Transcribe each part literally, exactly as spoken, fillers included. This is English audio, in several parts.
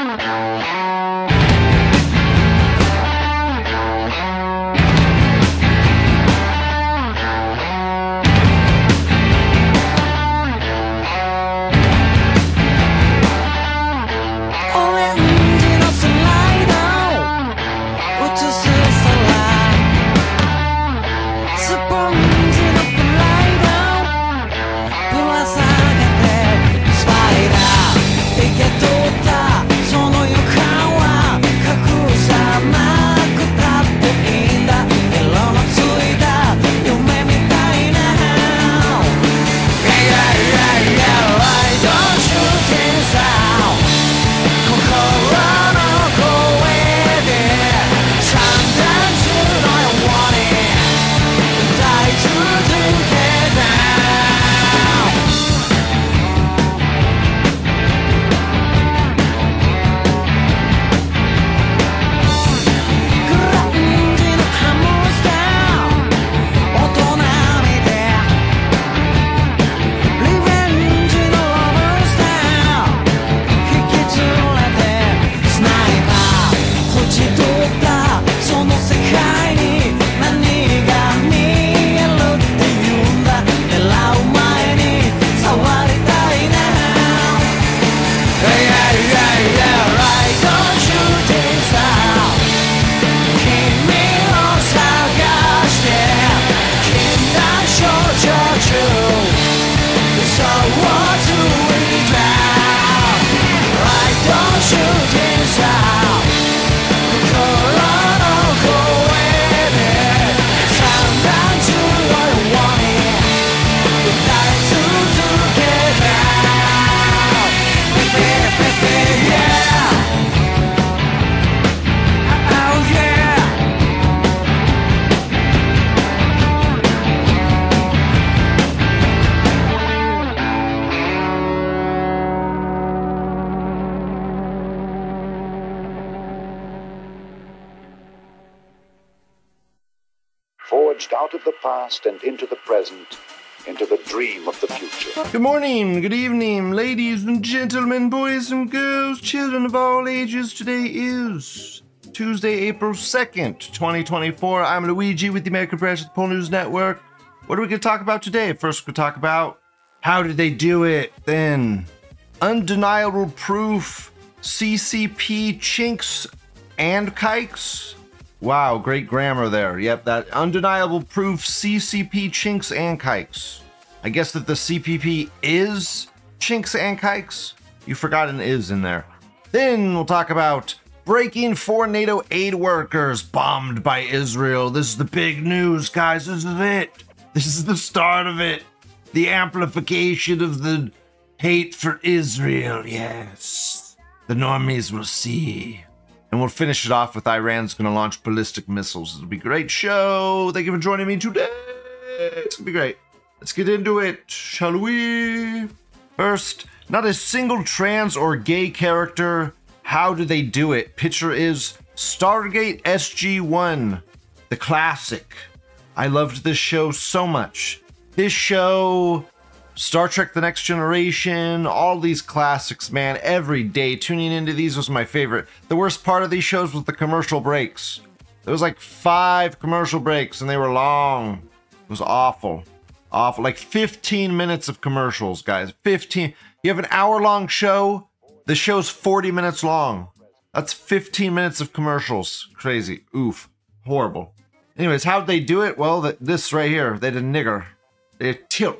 Forged out of the past and into the present, into the dream of the future. Good morning, good evening, ladies and gentlemen, boys and girls, children of all ages. Today is Tuesday, April second, twenty twenty-four. I'm Luigi with the American Press at the Pole News Network. What are we going to talk about today? First, we'll talk about how did they do it? Then, undeniable proof, C C P chinks and kikes. Wow, great grammar there. Yep, that undeniable proof, C C P chinks and kikes. I guess that the C P P is chinks and kikes. You forgot an is in there. Then we'll talk about breaking four NATO aid workers bombed by Israel. This is the big news, guys. This is it. This is the start of it. The amplification of the hate for Israel. Yes. The normies will see. And we'll finish it off with Iran's going to launch ballistic missiles. It'll be a great show. Thank you for joining me today. It's going to be great. Let's get into it, shall we? First, not a single trans or gay character. How do they do it? Picture is Stargate S G one, the classic. I loved this show so much. This show, Star Trek The Next Generation, all these classics, man, every day tuning into these was my favorite. The worst part of these shows was the commercial breaks. There was like five commercial breaks and they were long. It was awful. Awful. Like fifteen minutes of commercials, guys. fifteen. You have an hour long show. The show's forty minutes long. That's fifteen minutes of commercials. Crazy. Oof. Horrible. Anyways, how'd they do it? Well, the, this right here. They did nigger. They did tilk.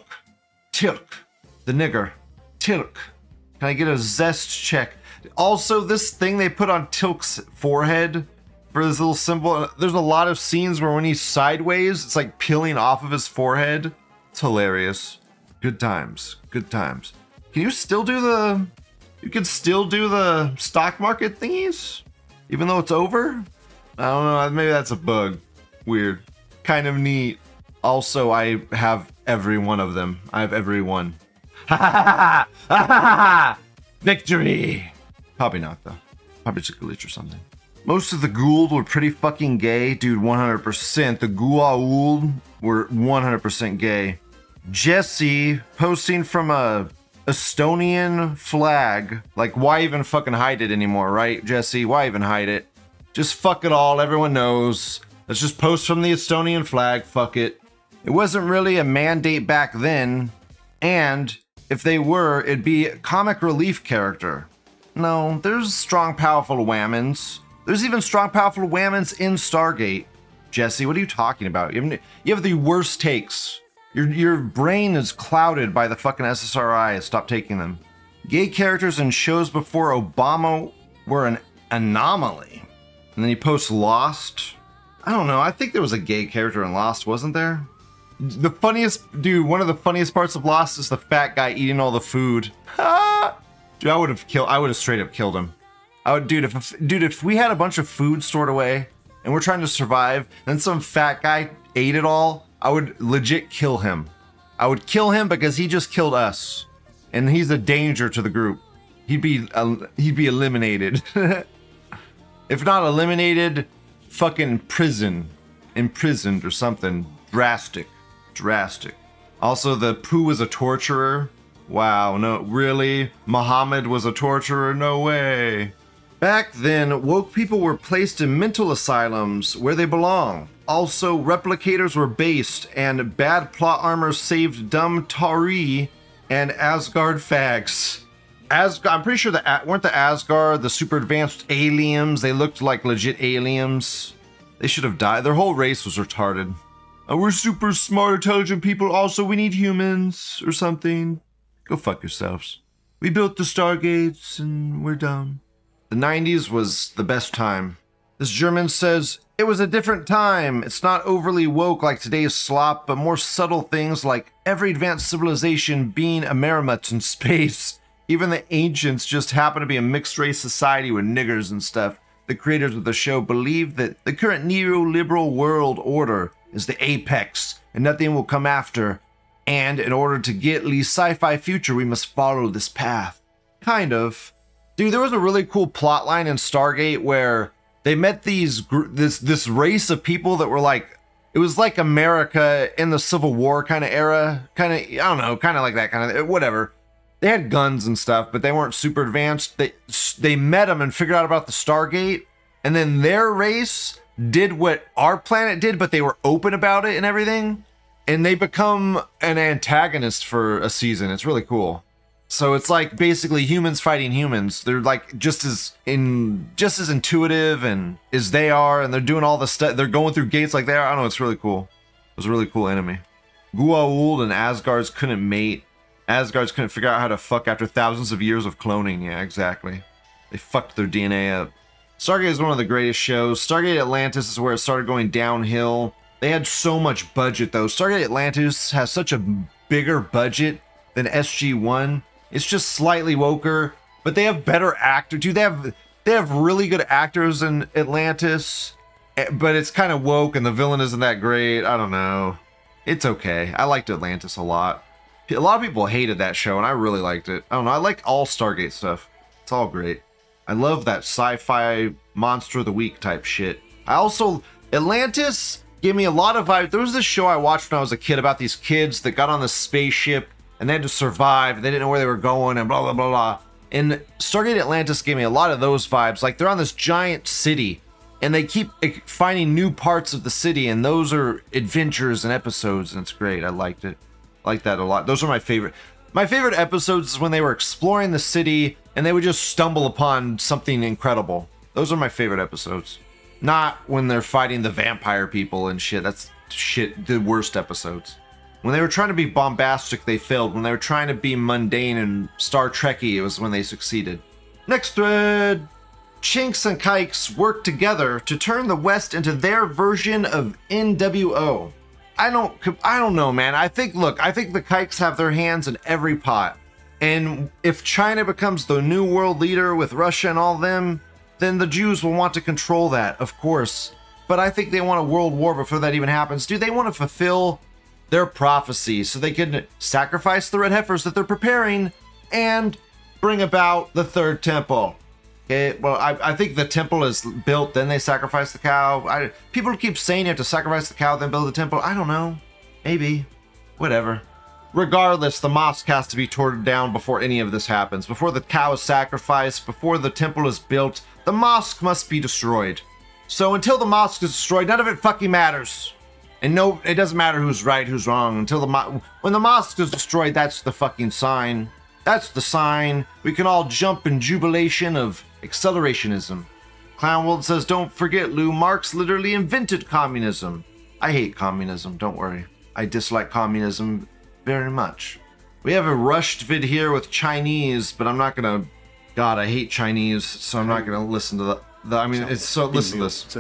Tilk, the nigger, Tilk. Can I get a zest check? Also, this thing they put on Tilk's forehead for this little symbol, there's a lot of scenes where when he's sideways, it's like peeling off of his forehead. It's hilarious. Good times, good times. Can you still do the, you can still do the stock market thingies? Even though it's over? I don't know, maybe that's a bug. Weird. Kind of neat. Also, I have every one of them. I have every one. Ha ha ha ha ha ha! Victory! Probably not, though. Probably just a glitch or something. Most of the Gould were pretty fucking gay. Dude, one hundred percent. The Goa'uld were one hundred percent gay. Jesse posting from a Estonian flag. Like, why even fucking hide it anymore, right, Jesse? Why even hide it? Just fuck it all. Everyone knows. Let's just post from the Estonian flag. Fuck it. It wasn't really a mandate back then. And if they were, it'd be a comic relief character. No, there's strong, powerful whammons. There's even strong, powerful whammons in Stargate. Jesse, what are you talking about? You have, you have the worst takes. Your, your brain is clouded by the fucking S S R I. Stop taking them. Gay characters in shows before Obama were an anomaly. And then he posts Lost. I don't know. I think there was a gay character in Lost, wasn't there? The funniest, dude, one of the funniest parts of Lost is the fat guy eating all the food. Dude, I would have killed, I would have straight up killed him. I would, dude, if, dude, if we had a bunch of food stored away and we're trying to survive, then some fat guy ate it all, I would legit kill him. I would kill him because he just killed us. And he's a danger to the group. He'd be, uh, he'd be eliminated. If not eliminated, fucking prison. Imprisoned or something drastic. Drastic. Also, the poo was a torturer. Wow, no, really? Muhammad was a torturer? No way. Back then, woke people were placed in mental asylums where they belong. Also, replicators were based, and bad plot armor saved dumb Tari and Asgard fags. Asgard, I'm pretty sure the weren't the Asgard the super advanced aliens? They looked like legit aliens. They should have died. Their whole race was retarded. Oh, we're super smart, intelligent people. Also, we need humans or something. Go fuck yourselves. We built the Stargates and we're dumb. The nineties was the best time. This German says, it was a different time. It's not overly woke like today's slop, but more subtle things like every advanced civilization being a Merimut in space. Even the ancients just happen to be a mixed race society with niggers and stuff. The creators of the show believe that the current neoliberal world order is the apex and nothing will come after. And in order to get Lee's sci-fi future, we must follow this path. Kind of. Dude, there was a really cool plot line in Stargate where they met these gr- this this race of people that were like, it was like America in the Civil War kind of era. Kind of, I don't know, kind of like that kind of, whatever. They had guns and stuff, but they weren't super advanced. They they met them and figured out about the Stargate. And then their race did what our planet did, but they were open about it and everything. And they become an antagonist for a season. It's really cool. So it's like basically humans fighting humans. They're like just as in just as intuitive and as they are, and they're doing all the stuff. They're going through gates like they are. I don't know. It's really cool. It was a really cool enemy. Goa'uld and Asgards couldn't mate. Asgards couldn't figure out how to fuck after thousands of years of cloning. Yeah, exactly. They fucked their D N A up. Stargate is one of the greatest shows. Stargate Atlantis is where it started going downhill. They had so much budget though. Stargate Atlantis has such a bigger budget than S G one. It's just slightly woker, but they have better actors. Dude, they have they have really good actors in Atlantis, but it's kind of woke and the villain isn't that great. I don't know. It's okay. I liked Atlantis a lot. A lot of people hated that show, and I really liked it. I don't know. I like all Stargate stuff. It's all great. I love that sci-fi monster of the week type shit. I also Atlantis gave me a lot of vibes. There was this show I watched when I was a kid about these kids that got on this spaceship and they had to survive. They didn't know where they were going and blah, blah, blah, blah. And Stargate Atlantis gave me a lot of those vibes. Like they're on this giant city and they keep finding new parts of the city. And those are adventures and episodes. And it's great. I liked it. I like that a lot. Those are my favorite. My favorite episodes is when they were exploring the city and they would just stumble upon something incredible. Those are my favorite episodes. Not when they're fighting the vampire people and shit. That's shit, the worst episodes. When they were trying to be bombastic, they failed. When they were trying to be mundane and Star Trek-y, it was when they succeeded. Next thread. Chinks and Kikes work together to turn the West into their version of N W O. I don't, I don't know, man. I think, look, I think the Kikes have their hands in every pot. And if China becomes the new world leader with Russia and all them, then the Jews will want to control that, of course. But I think they want a world war before that even happens. Do they want to fulfill their prophecy so they can sacrifice the red heifers that they're preparing and bring about the third temple? Okay, well, I, I think the temple is built, then they sacrifice the cow. I, people keep saying you have to sacrifice the cow, then build the temple. I don't know. Maybe. Whatever. Regardless, the mosque has to be torn down before any of this happens. Before the cow is sacrificed, before the temple is built, the mosque must be destroyed. So until the mosque is destroyed, none of it fucking matters. And no, it doesn't matter who's right, who's wrong. Until the mo- when the mosque is destroyed, that's the fucking sign. That's the sign. We can all jump in jubilation of accelerationism. Clownworld says, don't forget, Lou, Marx literally invented communism. I hate communism, don't worry. I dislike communism very much. We have a rushed vid here with Chinese, but I'm not gonna... God, I hate Chinese, so I'm not gonna listen to the... the I mean, it's so... Listen to this.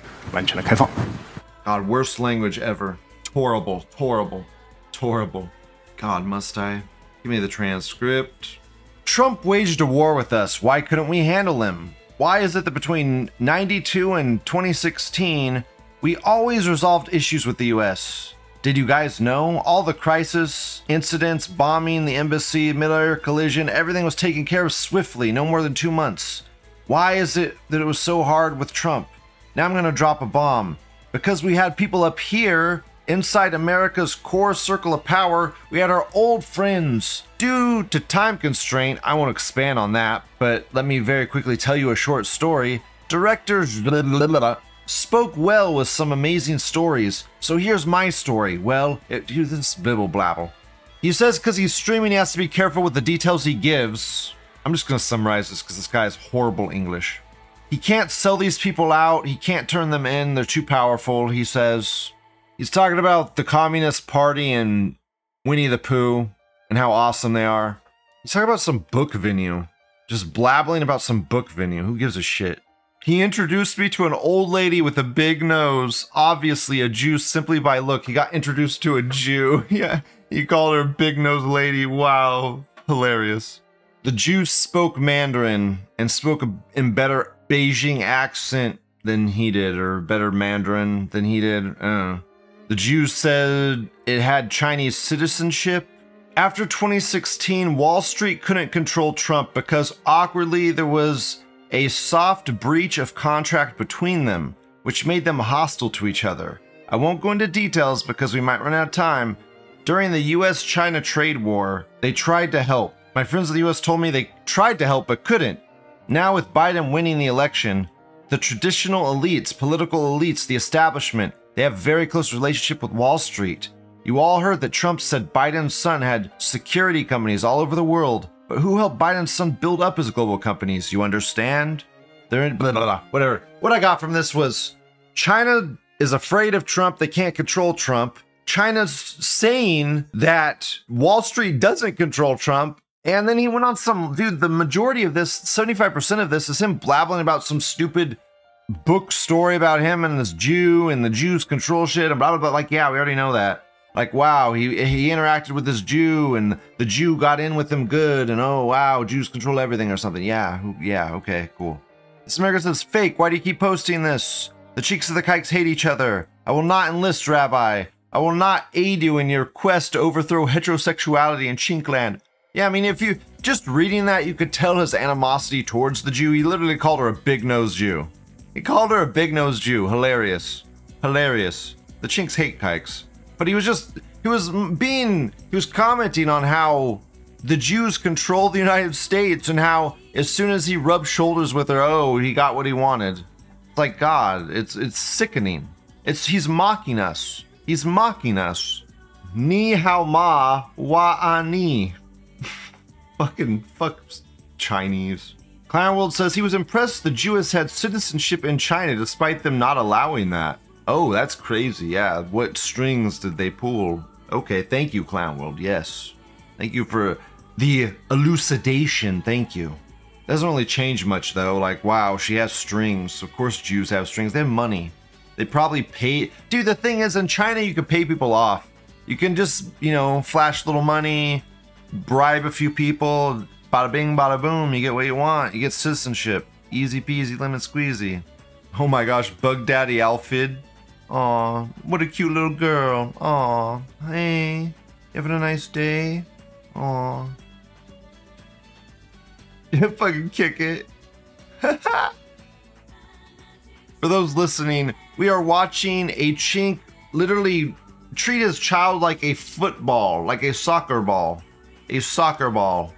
God, worst language ever. Horrible, horrible, horrible. God, must I? Give me the transcript. Trump waged a war with us. Why couldn't we handle him? Why is it that between ninety-two and twenty sixteen, we always resolved issues with the U S? Did you guys know? All the crisis, incidents, bombing, the embassy, mid-air collision, everything was taken care of swiftly, no more than two months. Why is it that it was so hard with Trump? Now I'm gonna drop a bomb. Because we had people up here, inside America's core circle of power, we had our old friends. Due to time constraint, I won't expand on that, but let me very quickly tell you a short story. Director blah, blah, blah, spoke well with some amazing stories. So here's my story. Well, it, this bibble blabble. He says because he's streaming, he has to be careful with the details he gives. I'm just going to summarize this because this guy has horrible English. He can't sell these people out. He can't turn them in. They're too powerful, he says. He's talking about the Communist Party and Winnie the Pooh and how awesome they are. He's talking about some book venue. Just blabbling about some book venue. Who gives a shit? He introduced me to an old lady with a big nose. Obviously a Jew simply by look. He got introduced to a Jew. Yeah, he called her big nose lady. Wow, hilarious. The Jew spoke Mandarin and spoke in better Beijing accent than he did, or better Mandarin than he did. I don't know. The Jews said it had Chinese citizenship. After twenty sixteen, Wall Street couldn't control Trump because awkwardly there was a soft breach of contract between them, which made them hostile to each other. I won't go into details because we might run out of time. During the U S China trade war, they tried to help. My friends in the U S told me they tried to help but couldn't. Now with Biden winning the election, the traditional elites, political elites, the establishment, they have a very close relationship with Wall Street. You all heard that Trump said Biden's son had security companies all over the world, but who helped Biden's son build up his global companies? You understand? They're in blah, blah, blah, whatever. What I got from this was China is afraid of Trump. They can't control Trump. China's saying that Wall Street doesn't control Trump. And then he went on some, dude, the majority of this, seventy-five percent of this is him blabbling about some stupid book story about him and this Jew and the Jews control shit and blah, blah, blah. Like, yeah, we already know that. Like, wow, he he interacted with this Jew and the Jew got in with him good and oh, wow, Jews control everything or something. Yeah, yeah, okay, cool. This America says, fake, why do you keep posting this? The cheeks of the kikes hate each other. I will not enlist, Rabbi. I will not aid you in your quest to overthrow heterosexuality in Chinkland. Yeah, I mean, if you just reading that, you could tell his animosity towards the Jew. He literally called her a big-nosed Jew. He called her a big-nosed Jew. Hilarious. Hilarious. The Chinks hate kikes. But he was just, he was being, he was commenting on how the Jews control the United States and how as soon as he rubbed shoulders with her, oh, he got what he wanted. It's like, God, it's it's sickening. It's, he's mocking us. He's mocking us. Ni hao ma wa ani. Fucking fuck Chinese. Clownworld says he was impressed the Jews had citizenship in China despite them not allowing that. Oh, that's crazy. Yeah, what strings did they pull? Okay, thank you, Clownworld. Yes. Thank you for the elucidation. Thank you. Doesn't really change much though. Like, wow, she has strings. Of course Jews have strings. They have money. They probably pay. Dude, the thing is, in China, you can pay people off. You can just, you know, flash little money, bribe a few people, bada bing, bada boom, you get what you want. You get citizenship. Easy peasy, lemon squeezy. Oh my gosh, Bug Daddy Alfid. Aw, what a cute little girl. Aw, hey, you having a nice day? Aw. You fucking kick it. For those listening, we are watching a chink literally treat his child like a football, like a soccer ball. A soccer ball.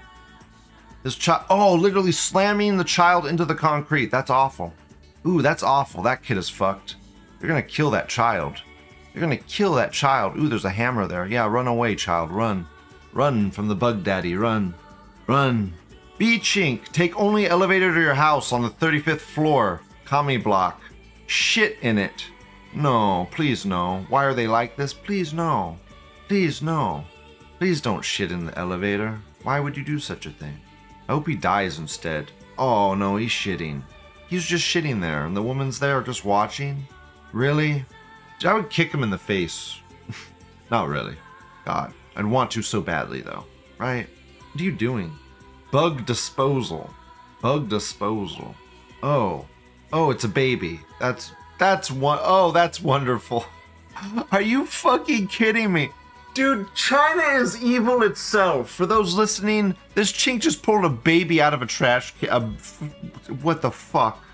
This child, oh, literally slamming the child into the concrete. That's awful. Ooh, that's awful. That kid is fucked. You're gonna kill that child. You're gonna kill that child. Ooh, there's a hammer there. Yeah, run away, child. Run. Run from the bug daddy. Run. Run. B Chink, take only elevator to your house on the thirty-fifth floor. Commie block. Shit in it. No, please no. Why are they like this? Please no. Please no. Please don't shit in the elevator. Why would you do such a thing? I hope he dies instead. Oh no, he's shitting. He's just shitting there, and the woman's there just watching? Really? I would kick him in the face. Not really. God. I'd want to so badly, though. Right? What are you doing? Bug disposal. Bug disposal. Oh. Oh, it's a baby. That's... That's one... Oh, that's wonderful. Are you fucking kidding me? Dude, China is evil itself. For those listening, this chink just pulled a baby out of a trash can. Uh, what the fuck?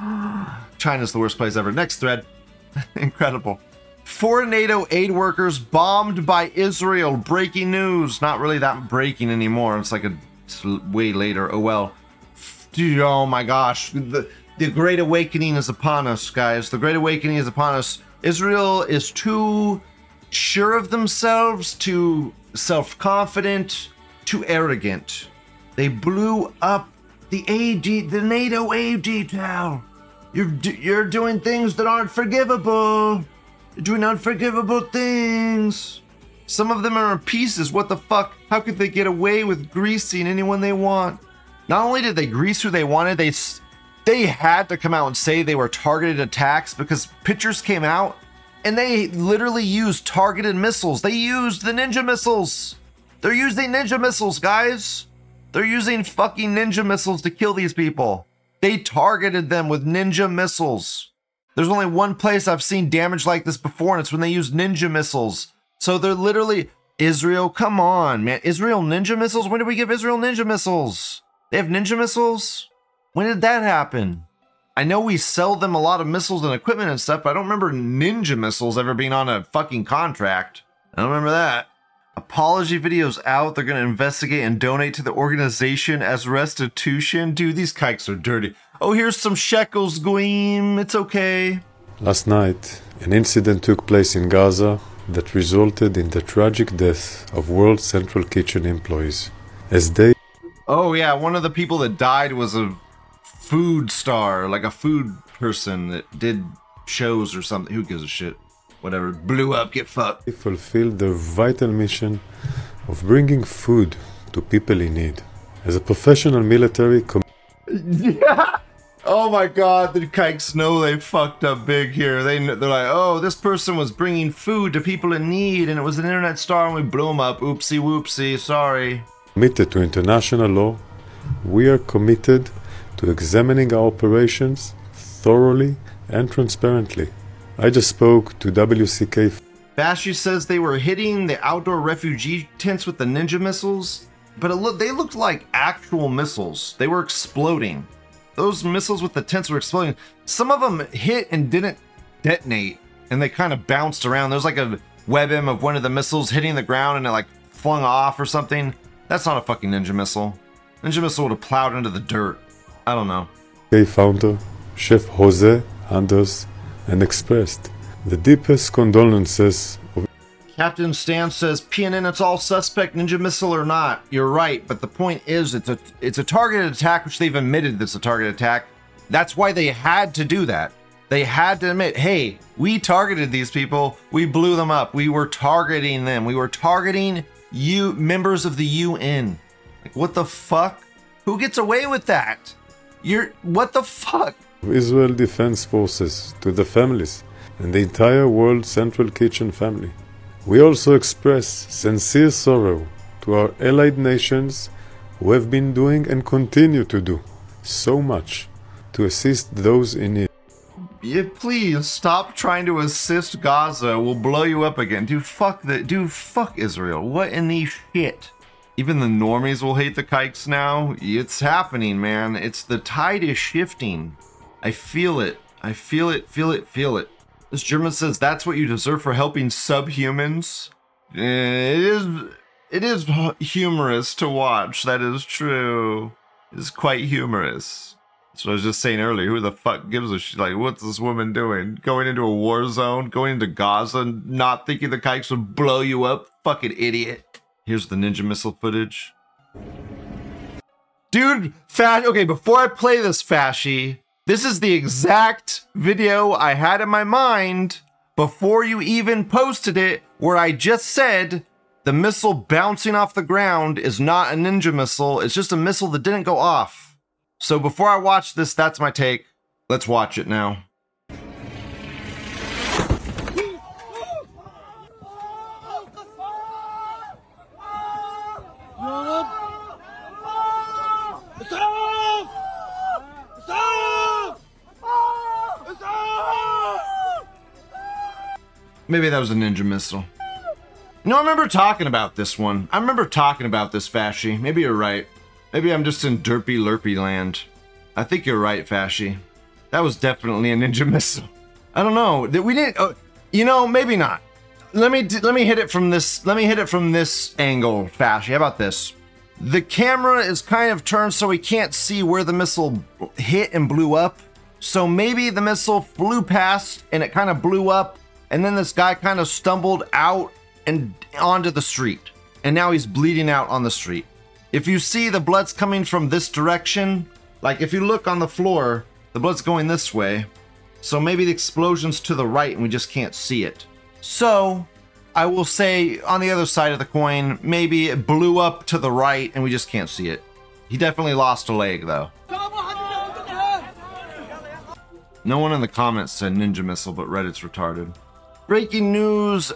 China's the worst place ever. Next thread. Incredible. Four NATO aid workers bombed by Israel. Breaking news. Not really that breaking anymore. It's like a it's way later. Oh well. Dude, oh my gosh. The, the Great Awakening is upon us, guys. The Great Awakening is upon us. Israel is too sure of themselves, too self-confident, too arrogant. They blew up the A D, the NATO aid detail. You're you're doing things that aren't forgivable. You're doing unforgivable things. Some of them are in pieces. What the fuck? How could they get away with greasing anyone they want? Not only did they grease who they wanted, they they had to come out and say they were targeted attacks because pictures came out and they literally used targeted missiles. They used the ninja missiles. They're using ninja missiles, guys. They're using fucking ninja missiles to kill these people. They targeted them with ninja missiles. There's only one place I've seen damage like this before, and it's when they use ninja missiles. So they're literally... Israel, come on, man. Israel ninja missiles? When did we give Israel ninja missiles? They have ninja missiles? When did that happen? I know we sell them a lot of missiles and equipment and stuff, but I don't remember ninja missiles ever being on a fucking contract. I don't remember that. Apology videos out. They're going to investigate and donate to the organization as restitution. Dude, these kikes are dirty. Oh, here's some shekels, Goyim. It's okay. Last night, an incident took place in Gaza that resulted in the tragic death of World Central Kitchen employees. As they... Oh, yeah. One of the people that died was a food star, like a food person that did shows or something. Who gives a shit? Whatever. Blew up, get fucked. They fulfilled their vital mission of bringing food to people in need. As a professional military... Com- yeah! Oh my god, the kikes know they fucked up big here. They, they're like, oh, this person was bringing food to people in need and it was an internet star and we blew them up. Oopsie whoopsie, sorry. Committed to international law, we are committed to examining our operations thoroughly and transparently. I just spoke to W C K. Bashi says they were hitting the outdoor refugee tents with the ninja missiles, but it look, they looked like actual missiles. They were exploding. Those missiles with the tents were exploding. Some of them hit and didn't detonate, and they kind of bounced around. There's like a webm of one of the missiles hitting the ground and it like flung off or something. That's not a fucking ninja missile. Ninja missile would have plowed into the dirt. I don't know. Founder, Chef Jose Anders, and expressed the deepest condolences of... Captain Stan says, P N N, it's all suspect, ninja missile or not. You're right, but the point is it's a it's a targeted attack, which they've admitted that's a targeted attack. That's why they had to do that. They had to admit, hey, we targeted these people. We blew them up. We were targeting them. We were targeting you, members of the U N. Like, what the fuck? Who gets away with that? You're, what the fuck? Israel Defense Forces, to the families, and the entire World Central Kitchen family. We also express sincere sorrow to our allied nations who have been doing and continue to do so much to assist those in need. Yeah, please stop trying to assist Gaza. We'll blow you up again. Dude, fuck the dude, fuck Israel. What in the shit? Even the normies will hate the kikes now. It's happening, man. It's the tide is shifting. I feel it. I feel it, feel it, feel it. This German says that's what you deserve for helping subhumans. Eh, It is it is hu- humorous to watch. That is true. It's quite humorous. So I was just saying earlier, who the fuck gives a shit? Like, what's this woman doing? Going into a war zone? Going into Gaza? Not thinking the kikes would blow you up? Fucking idiot. Here's the ninja missile footage. Dude, Fash, okay, before I play this, Fashy, this is the exact video I had in my mind before you even posted it, where I just said the missile bouncing off the ground is not a ninja missile, it's just a missile that didn't go off. So before I watch this, that's my take. Let's watch it now. Maybe that was a ninja missile. No, I remember talking about this one. I remember talking about this, Fashy. Maybe you're right. Maybe I'm just in derpy lurpy land. I think you're right, Fashy. That was definitely a ninja missile. I don't know. That we didn't. Uh, you know, maybe not. Let me d- let me hit it from this. Let me hit it from this angle, Fashy. How about this? The camera is kind of turned so we can't see where the missile hit and blew up. So maybe the missile flew past and it kind of blew up, and then this guy kind of stumbled out and onto the street, and now he's bleeding out on the street. If you see the blood's coming from this direction, like if you look on the floor, the blood's going this way. So maybe the explosion's to the right and we just can't see it. So I will say on the other side of the coin, maybe it blew up to the right and we just can't see it. He definitely lost a leg though. No one in the comments said ninja missile, but Reddit's retarded. Breaking news,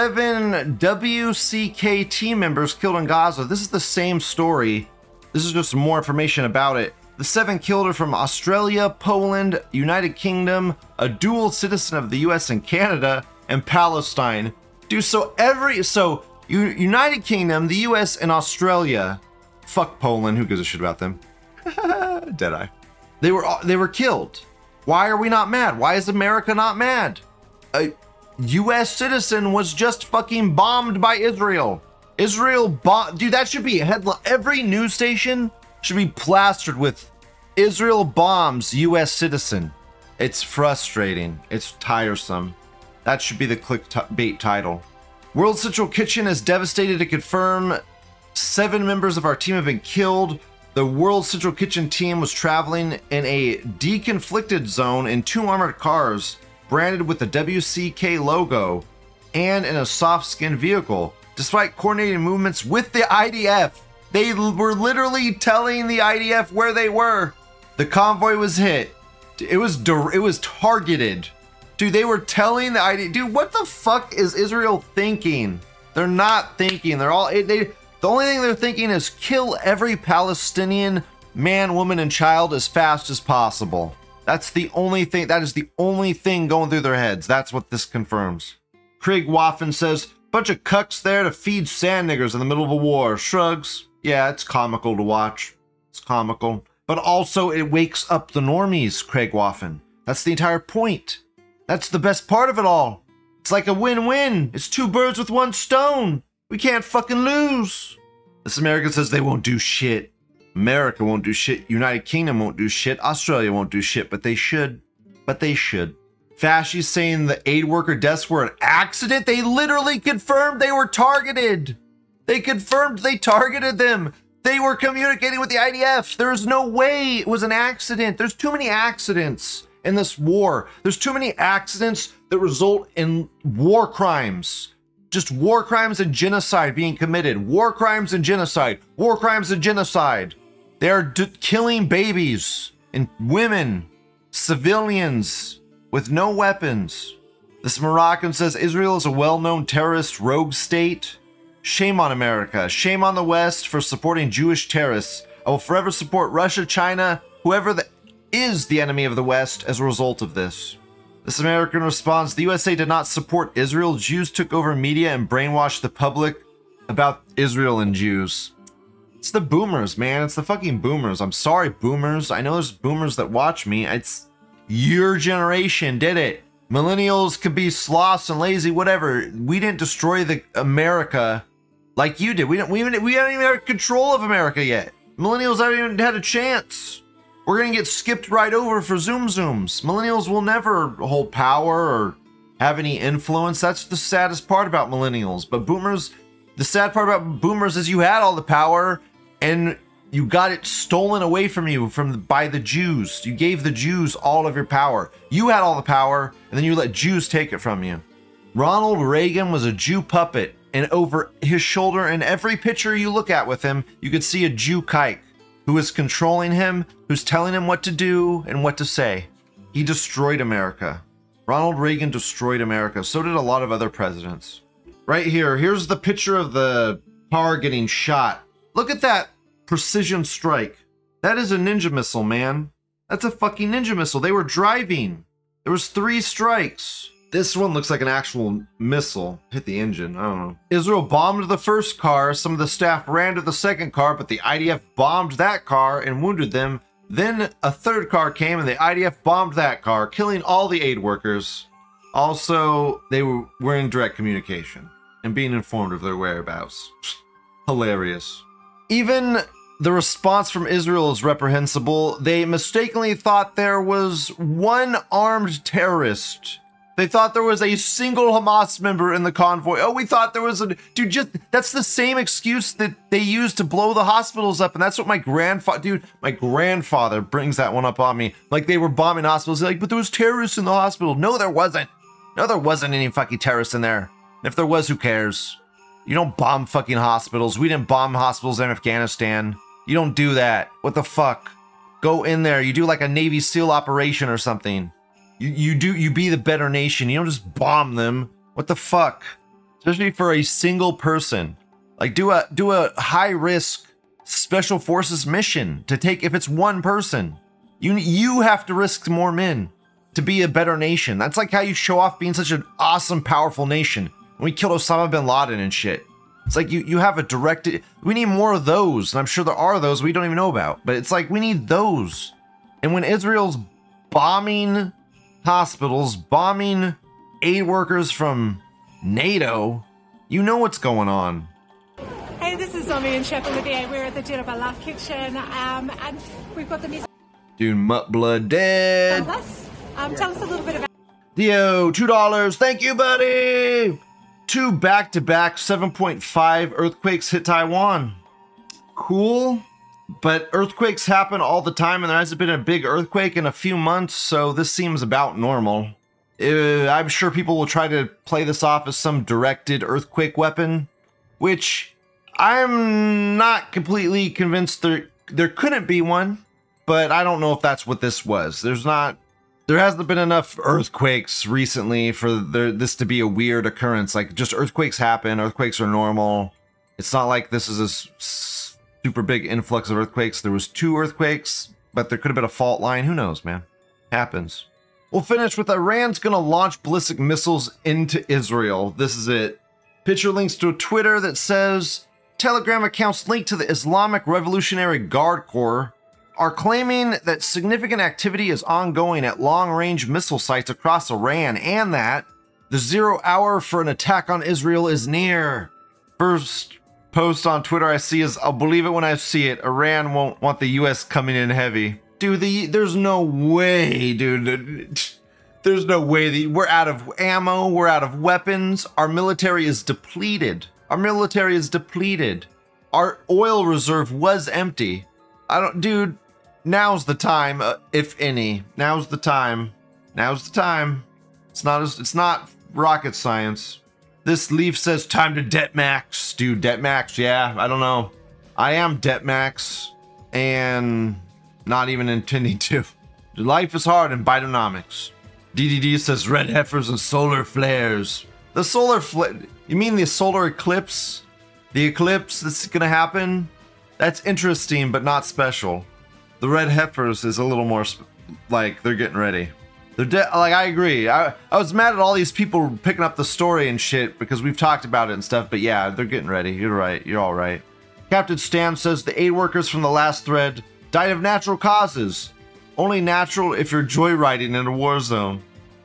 seven W C K team members killed in Gaza. This is the same story. This is just more information about it. The seven killed are from Australia, Poland, United Kingdom, a dual citizen of the U S and Canada, and Palestine. Dude, so every, so U- United Kingdom, the U S, and Australia, fuck Poland, who gives a shit about them? Deadeye. They were, they were killed. Why are we not mad? Why is America not mad? A U S citizen was just fucking bombed by Israel. Israel bomb, dude, that should be a headline. Every news station should be plastered with Israel bombs U S citizen. It's frustrating. It's tiresome. That should be the clickbait title. World Central Kitchen is devastated to confirm seven members of our team have been killed. The World Central Kitchen team was traveling in a deconflicted zone in two armored cars branded with the W C K logo and in a soft-skinned vehicle. Despite coordinating movements with the I D F, they were literally telling the I D F where they were. The convoy was hit. It was it was targeted. Dude, they were telling the I D F. Dude, what the fuck is Israel thinking? They're not thinking. They're all they. The only thing they're thinking is kill every Palestinian man, woman, and child as fast as possible. That's the only thing. That is the only thing going through their heads. That's what this confirms. Craig Waffen says, bunch of cucks there to feed sand niggers in the middle of a war. Shrugs. Yeah, it's comical to watch. It's comical. But also it wakes up the normies, Craig Waffen. That's the entire point. That's the best part of it all. It's like a win-win. It's two birds with one stone. We can't fucking lose. This American says they won't do shit. America won't do shit. United Kingdom won't do shit. Australia won't do shit, but they should. But they should. Fashi's saying the aid worker deaths were an accident. They literally confirmed they were targeted. They confirmed they targeted them. They were communicating with the I D F. There's no way it was an accident. There's too many accidents in this war. There's too many accidents that result in war crimes. Just war crimes and genocide being committed. War crimes and genocide. War crimes and genocide. They are d- killing babies and women, civilians with no weapons. This Moroccan says Israel is a well-known terrorist rogue state. Shame on America. Shame on the West for supporting Jewish terrorists. I will forever support Russia, China, whoever the, is the enemy of the West as a result of this. This American responds, the U S A did not support Israel. Jews took over media and brainwashed the public about Israel and Jews. It's the boomers, man. It's the fucking boomers. I'm sorry, boomers. I know there's boomers that watch me. It's your generation did it. Millennials could be sloths and lazy, whatever. We didn't destroy the America like you did. We didn't. We even. We haven't even had control of America yet. Millennials haven't even had a chance. We're gonna get skipped right over for Zoom Zooms. Millennials will never hold power or have any influence. That's the saddest part about millennials. But boomers, the sad part about boomers is you had all the power and you got it stolen away from you from the, by the Jews. You gave the Jews all of your power. You had all the power, and then you let Jews take it from you. Ronald Reagan was a Jew puppet, and over his shoulder in every picture you look at with him, you could see a Jew kike who is controlling him, who's telling him what to do and what to say. He destroyed America. Ronald Reagan destroyed America. So did a lot of other presidents. Right here, here's the picture of the car getting shot. Look at that precision strike. That is a ninja missile, man. That's a fucking ninja missile. They were driving. There was three strikes. This one looks like an actual missile. Hit the engine. I don't know. Israel bombed the first car. Some of the staff ran to the second car, but the I D F bombed that car and wounded them. Then a third car came and the I D F bombed that car, killing all the aid workers. Also, they were, were in direct communication and being informed of their whereabouts. Hilarious. Even the response from Israel is reprehensible. They mistakenly thought there was one armed terrorist. They thought there was a single Hamas member in the convoy. Oh, we thought there was a... Dude, just... That's the same excuse that they used to blow the hospitals up. And that's what my grandfather... Dude, my grandfather brings that one up on me. Like, they were bombing hospitals. They're like, but there was terrorists in the hospital. No, there wasn't. No, there wasn't any fucking terrorists in there. And if there was, who cares? You don't bomb fucking hospitals. We didn't bomb hospitals in Afghanistan. You don't do that. What the fuck? Go in there. You do like a Navy SEAL operation or something. You, you do, you be the better nation. You don't just bomb them. What the fuck? Especially for a single person. Like do a, do a high risk special forces mission to take, if it's one person, you, you have to risk more men to be a better nation. That's like how you show off being such an awesome, powerful nation. When we killed Osama bin Laden and shit. It's like you, you have a directed, we need more of those. And I'm sure there are those we don't even know about, but it's like, we need those. And when Israel's bombing hospitals, bombing aid workers from NATO, you know what's going on. Hey, this is Zombie and Chef Olivier. We're at the Jennifer Love Kitchen, um, and we've got the music. Dude, Mutt Blood Dead. Um, tell us a little bit about. Dio, two dollars. Thank you, buddy. Two back-to-back seven point five earthquakes hit Taiwan. Cool. But earthquakes happen all the time, and there hasn't been a big earthquake in a few months, so this seems about normal. Uh, I'm sure people will try to play this off as some directed earthquake weapon, which I'm not completely convinced there there couldn't be one, but I don't know if that's what this was. There's not, there hasn't been enough earthquakes recently for there, this to be a weird occurrence. Like, just earthquakes happen, earthquakes are normal. It's not like this is a s- super big influx of earthquakes. There was two earthquakes, but there could have been a fault line. Who knows, man? Happens. We'll finish with Iran's gonna launch ballistic missiles into Israel. This is it. Picture links to a Twitter that says, Telegram accounts linked to the Islamic Revolutionary Guard Corps are claiming that significant activity is ongoing at long-range missile sites across Iran and that the zero hour for an attack on Israel is near. First post on Twitter I see is, I'll believe it when I see it. Iran won't want the U S coming in heavy. Dude, the, there's no way, dude. There's no way. The, we're out of ammo. We're out of weapons. Our military is depleted. Our military is depleted. Our oil reserve was empty. I don't, dude, now's the time, uh, if any. Now's the time. Now's the time. It's not, as, it's not rocket science. This leaf says time to debt max. Dude, debt max, yeah, I don't know. I am debt max and not even intending to. Life is hard in Bidenomics. D D D says red heifers and solar flares. The solar flare, you mean the solar eclipse? The eclipse that's gonna happen? That's interesting, but not special. The red heifers is a little more sp- like they're getting ready. They're de- like, I agree. I, I was mad at all these people picking up the story and shit because we've talked about it and stuff, but yeah, they're getting ready. You're right. You're all right. Captain Stam says the aid workers from the last thread died of natural causes. Only natural if you're joyriding in a war zone.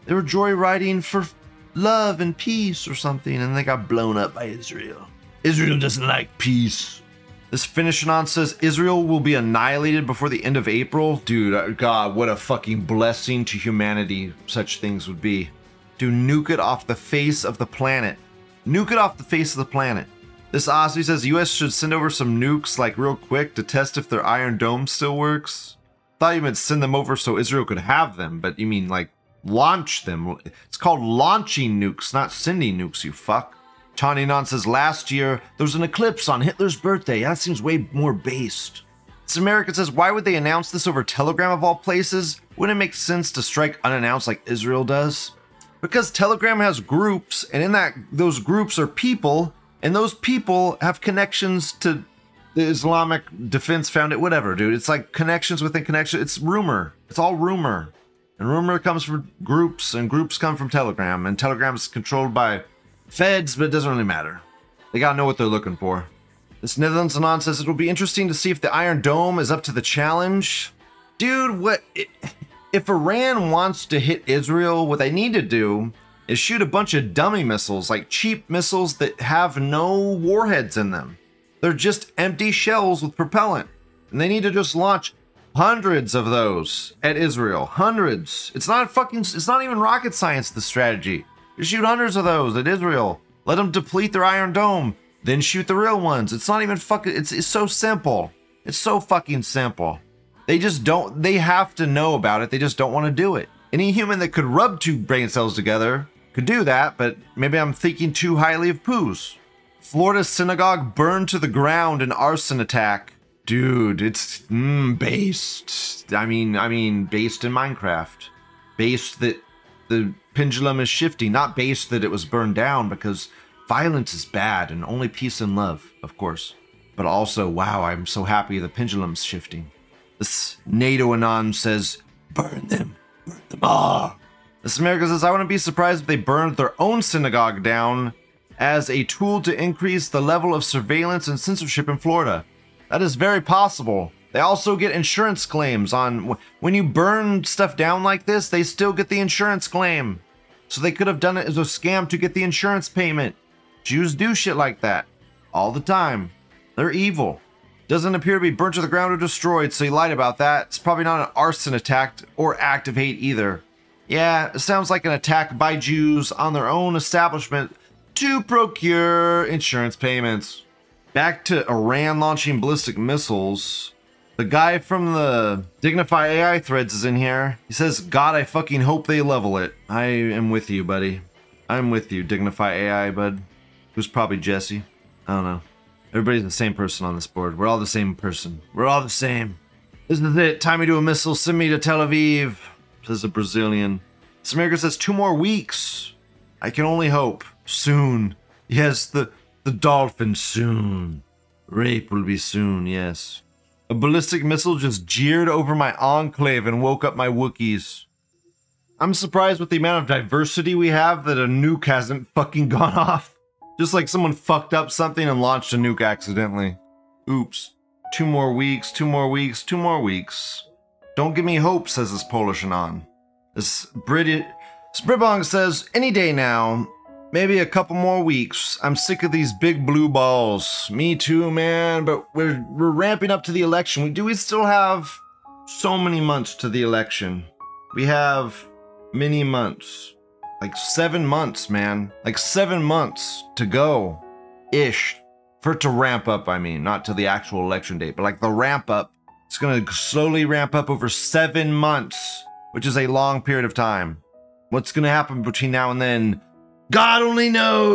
They were joyriding for love and peace or something, and they got blown up by Israel. Israel doesn't like peace. This finishing on says Israel will be annihilated before the end of April. Dude, God, what a fucking blessing to humanity such things would be. Dude, nuke it off the face of the planet. Nuke it off the face of the planet. This Ozzy says the U S should send over some nukes like real quick to test if their Iron Dome still works. Thought you meant send them over so Israel could have them, but you mean like launch them. It's called launching nukes, not sending nukes, you fuck. Tawny Non says last year there was an eclipse on Hitler's birthday. That seems way more based. This American says, why would they announce this over Telegram of all places? Wouldn't it make sense to strike unannounced like Israel does? Because Telegram has groups, and in that those groups are people, and those people have connections to the Islamic Defense Foundation, whatever, dude. It's like connections within connection. It's rumor. It's all rumor. And rumor comes from groups, and groups come from Telegram, and Telegram is controlled by feds, but it doesn't really matter. They gotta know what they're looking for. This Netherlands Anon says it'll be interesting to see if the Iron Dome is up to the challenge. Dude, what? It, if Iran wants to hit Israel, what they need to do is shoot a bunch of dummy missiles, like cheap missiles that have no warheads in them. They're just empty shells with propellant. And they need to just launch hundreds of those at Israel. Hundreds. It's not fucking, it's not even rocket science, the strategy. You shoot hundreds of those at Israel. Let them deplete their Iron Dome. Then shoot the real ones. It's not even fucking, it's, it's so simple. It's so fucking simple. They just don't, they have to know about it. They just don't want to do it. Any human that could rub two brain cells together could do that, but maybe I'm thinking too highly of poos. Florida synagogue burned to the ground in arson attack. Dude, it's mm, based. I mean, I mean, based in Minecraft. Based that the pendulum is shifting, not based that it was burned down, because violence is bad and only peace and love, of course. But also, wow, I'm so happy the pendulum's shifting. This NATO Anon says, burn them, burn them all. This America says, I wouldn't be surprised if they burned their own synagogue down as a tool to increase the level of surveillance and censorship in Florida. That is very possible. They also get insurance claims on, when you burn stuff down like this, they still get the insurance claim. So they could have done it as a scam to get the insurance payment. Jews do shit like that all the time. They're evil. Doesn't appear to be burnt to the ground or destroyed, so you lied about that. It's probably not an arson attack or act of hate either. Yeah, it sounds like an attack by Jews on their own establishment to procure insurance payments. Back to Iran launching ballistic missiles. The guy from the Dignify A I threads is in here. He says, God, I fucking hope they level it. I am with you, buddy. I'm with you, Dignify A I, bud. Who's probably Jesse. I don't know. Everybody's the same person on this board. We're all the same person. We're all the same. This is it. Tie me to a missile. Send me to Tel Aviv. Says a Brazilian. Samirka says two more weeks. I can only hope. Soon. Yes, the, the dolphin soon. Rape will be soon, yes. A ballistic missile just jeered over my enclave and woke up my Wookiees. I'm surprised with the amount of diversity we have that a nuke hasn't fucking gone off. Just like someone fucked up something and launched a nuke accidentally. Oops. Two more weeks, two more weeks, two more weeks. Don't give me hope, says this Polish Anon. This British Spribong says, any day now. Maybe a couple more weeks. I'm sick of these big blue balls. Me too, man, but we're we're ramping up to the election. We do we still have so many months to the election. We have many months. Like seven months, man. Like seven months to go. Ish. For it to ramp up, I mean. Not to the actual election date, but like the ramp up. It's going to slowly ramp up over seven months, which is a long period of time. What's going to happen between now and then? God only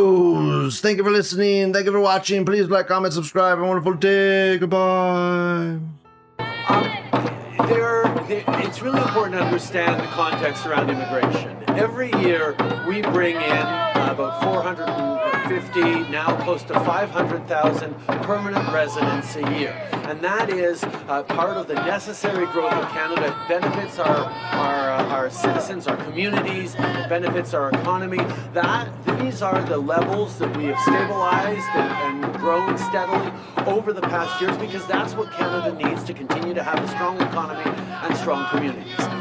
knows. Thank you for listening. Thank you for watching. Please like, comment, subscribe. Have a wonderful day. Goodbye. Um, there, there, it's really important to understand the context around immigration. Every year, we bring in uh, about four hundred fifty, now close to five hundred thousand permanent residents a year. And that is uh, part of the necessary growth of Canada. It benefits our, our, uh, our citizens, our communities, it benefits our economy. That, these are the levels that we have stabilized and, and grown steadily over the past years, because that's what Canada needs to continue to have a strong economy and strong communities.